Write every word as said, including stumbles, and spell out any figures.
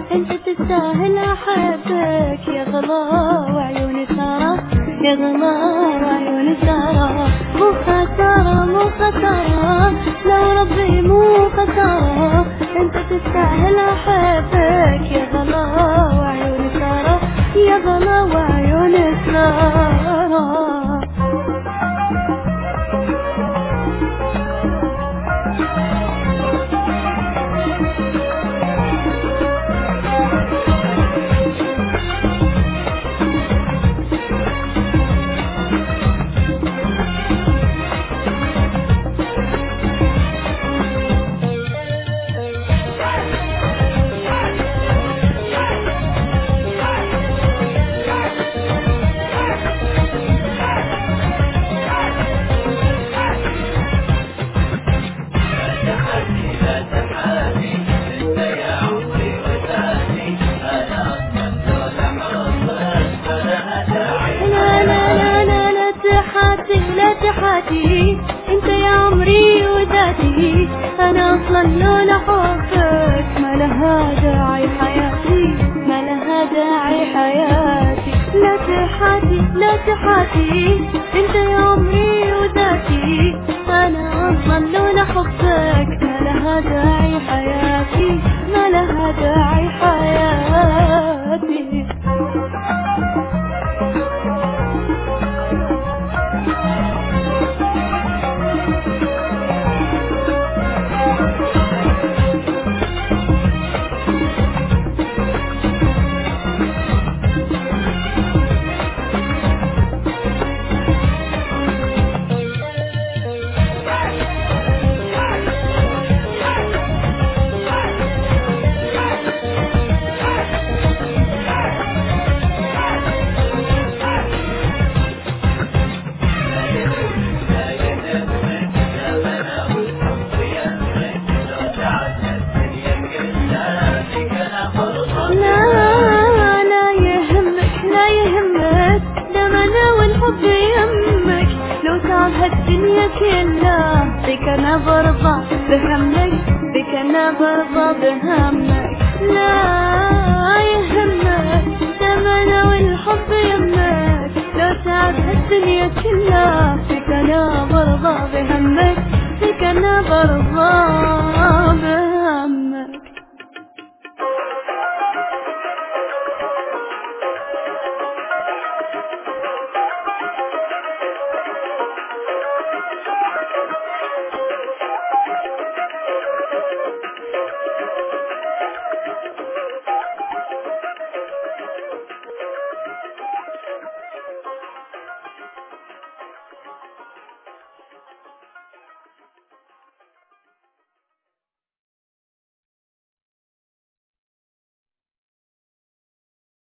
انت تستاهل احبك يا غلا وعيوني سارة، يا غلا وعيوني سارة. مو خسارة مو خسارة لو ربي مو خسارة، انت تستاهل احبك يا غلا وعيوني سارة، يا غلا وعيوني سارة. انت يا عمري وذاتي، انا اصلا لولا حبك ما لها داعي حياتي، ما لها داعي حياتي. لا تحاتي لا تحاتي انت يا عمري وذاتي، انا اصلا لولا حبك ما لها داعي حياتي، ما لها داعي حياتي. هالدنيا كلها بك انا برضى بهمك، بك انا برضى بهمك. لا يهمك دام انا والحب يمك، لو تعب هالدنيا كلها بك انا برضى بهمك، بك انا برضى بهمك.